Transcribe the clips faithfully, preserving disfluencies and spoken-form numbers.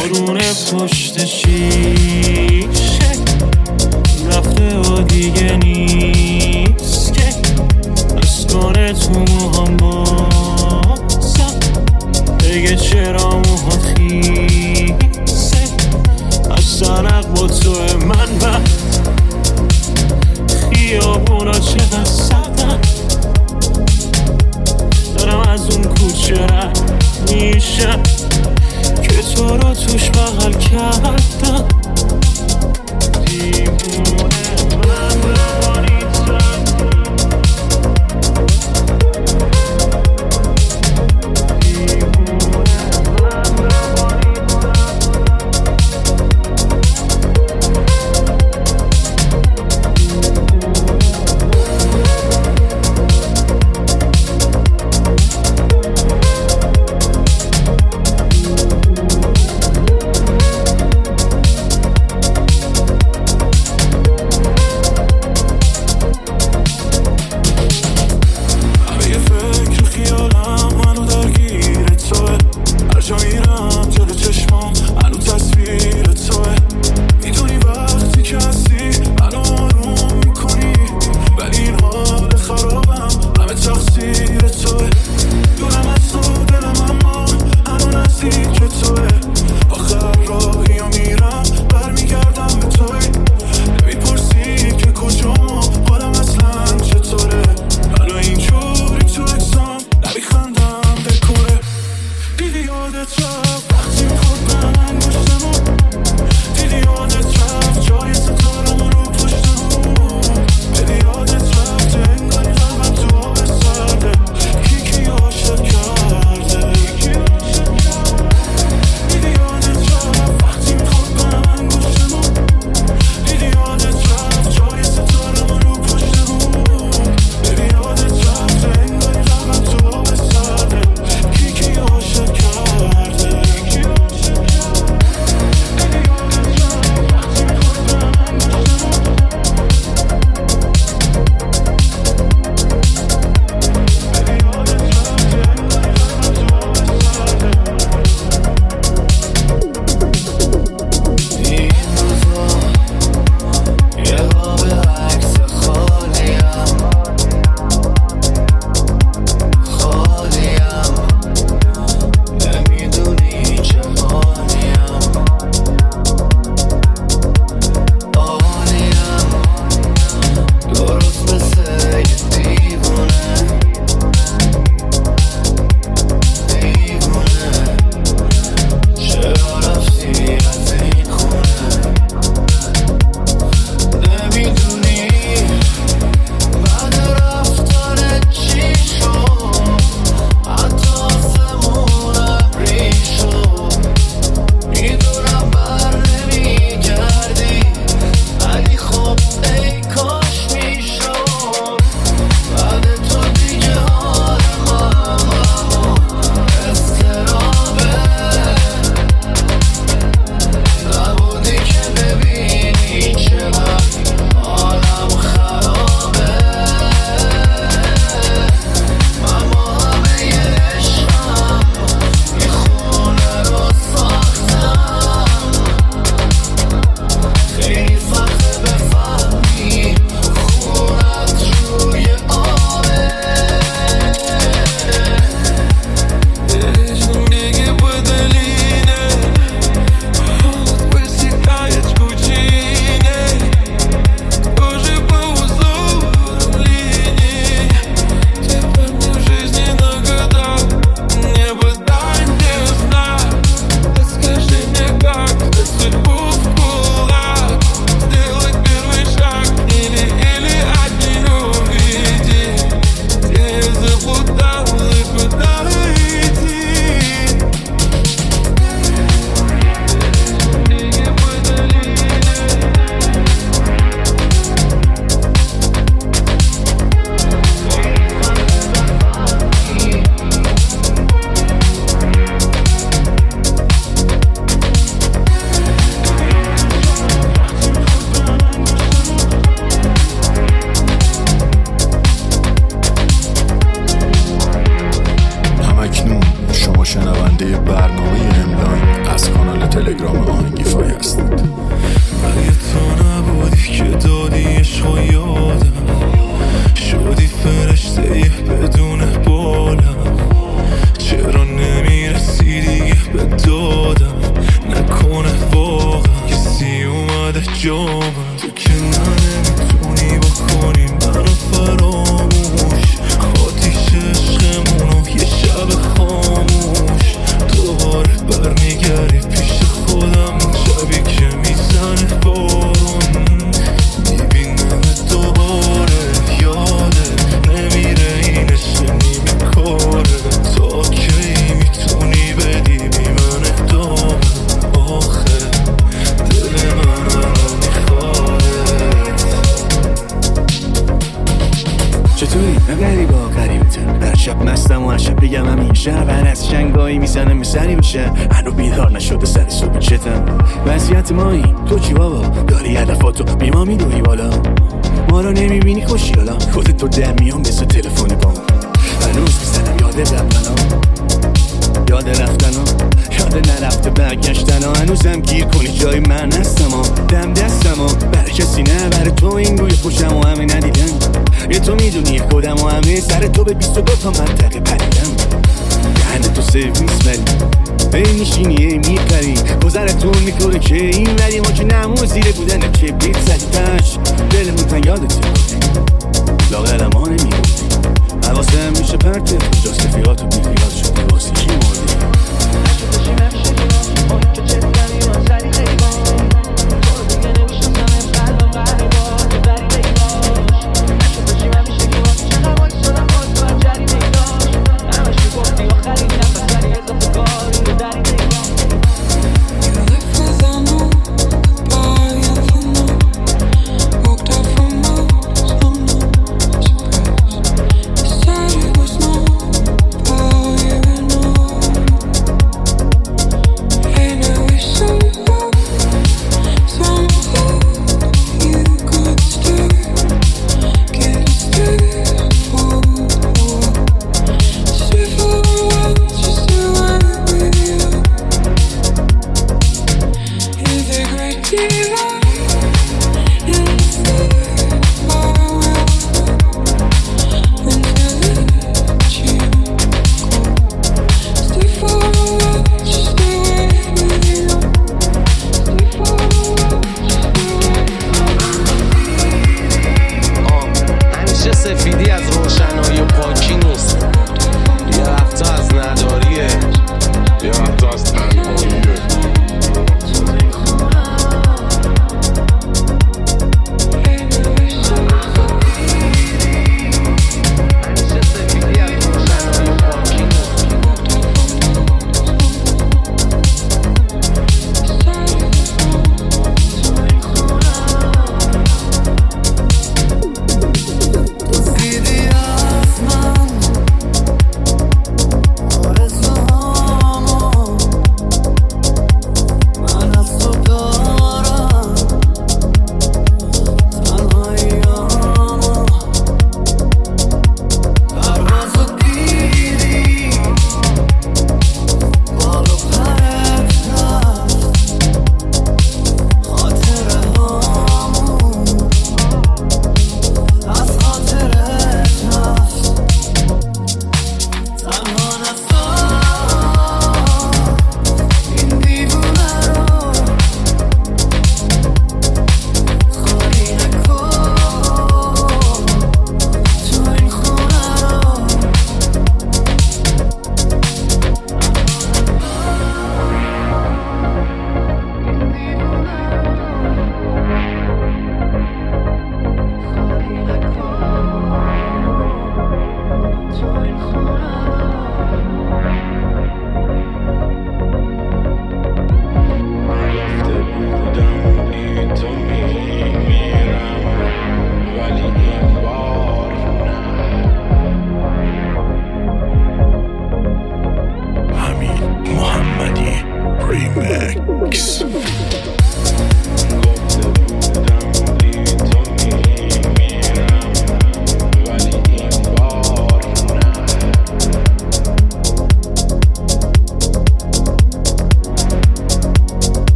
بارون پشت شیشه رفته و دیگه نیست که از کنه تو موهام بازم بگه چرا موهات خیسه از سرق با تو من و خیابونا چقدر سردن دارم از اون کوچه رد میشم که تو رو توش بغل کردم دیوونه من روانیتم دیوونه من روانیتم جامم تو که نمیتونی بکنی منو فراموش آتیش عشقمونو یه شب خاموش دوباره برمیگردی پیش خودم شبی که میزنه بارون میبینم دوباره یاده نمیره این عشق نیمه کاره تا کی میتونی بدی بی من اقدام آخه دل من چطوری؟ من غریبا غریبتم هر شب مستم و هر شب بگم همین شب هر از شنگایی میزنم به سری میشه هنو بیدار نشده سر صبح چتم وضعیت مایی تو چی بابا داری هدفاتو بی ما میدوی بالا ما رو نمیبینی خوشی حالا خودت تو دم میام مثل تلفن با هنوز میزنم یاد رفتنم یاد رفتنم یاد نرفته برگشتنم هنوزم گیر کنی جای من هستم دم دستم برای کسی نه برای تو این روی خوشم و همه ندیدم یه تو میدونی خودم و همه سر تو به بیست و دو تا منطقه پریدم دهنه تو سرویس ولی ای میشینی میپری گذرتون میکنه که این ولی ما که نمو زیره بودن که بیت زدیدش دلمون تن یادت لاغرم ها نمیگودی حواسم میشه پرته کجاست رفیقاتو بیخیال شدی واسه کی مردی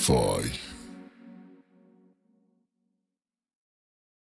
Spotify.